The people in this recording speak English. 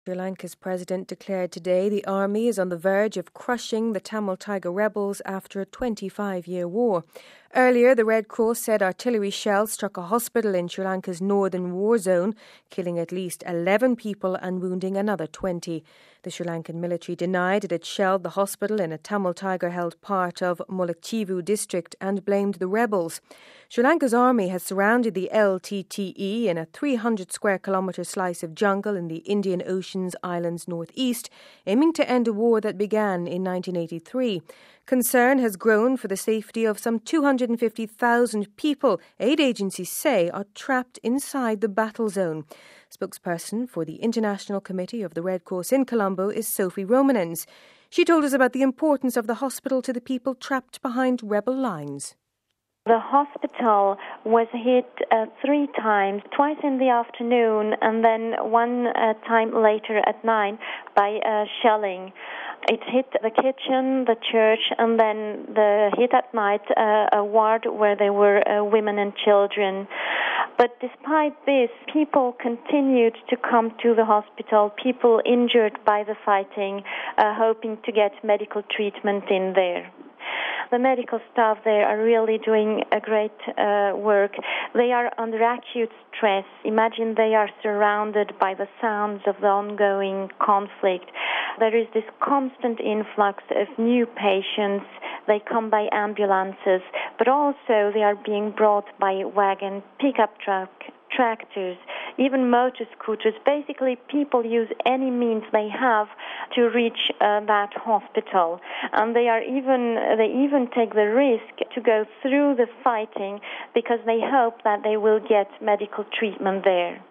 Sri Lanka's president declared today the army is on the verge of crushing the Tamil Tiger rebels after a 25-year war. Earlier, the Red Cross said artillery shells struck a hospital in Sri Lanka's northern war zone, killing at least 11 people and wounding another 20. The Sri Lankan military denied it had shelled the hospital in a Tamil Tiger-held part of Mullaitivu district and blamed the rebels. Sri Lanka's army has surrounded the LTTE in a 300-square-kilometre slice of jungle in the Indian Ocean's islands northeast, aiming to end a war that began in 1983. Concern has grown for the safety of some 250,000 people, aid agencies say, are trapped inside the battle zone. Spokesperson for the International Committee of the Red Cross in Colombo is Sophie Romanens. She told us about the importance of the hospital to the people trapped behind rebel lines. The hospital was hit 3 times, twice in the afternoon and then one time later at night by shelling. It hit the kitchen, the church, and then the hit at night a ward where there were women and children. But despite this, people continued to come to the hospital, people injured by the fighting, hoping to get medical treatment in there. The medical staff there are really doing a great work. They are under acute stress. Imagine they are surrounded by the sounds of the ongoing conflict. There is this constant influx of new patients. They come by ambulances, but also they are being brought by wagon, pickup truck, tractors, even motor scooters. Basically, people use any means they have to reach that hospital, and they even take the risk to go through the fighting because they hope that they will get medical treatment there.